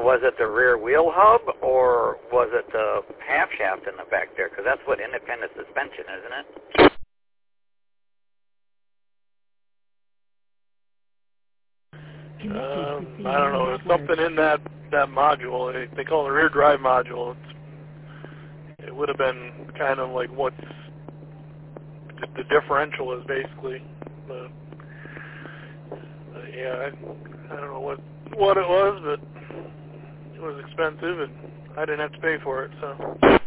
was it the rear wheel hub or was it the half shaft in the back there? Because that's what independent suspension, isn't it? I don't know. There's something in that module. They call it a rear drive module. It would have been kind of like what's the differential is basically. Yeah, I don't know what it was, but it was expensive, and I didn't have to pay for it, so.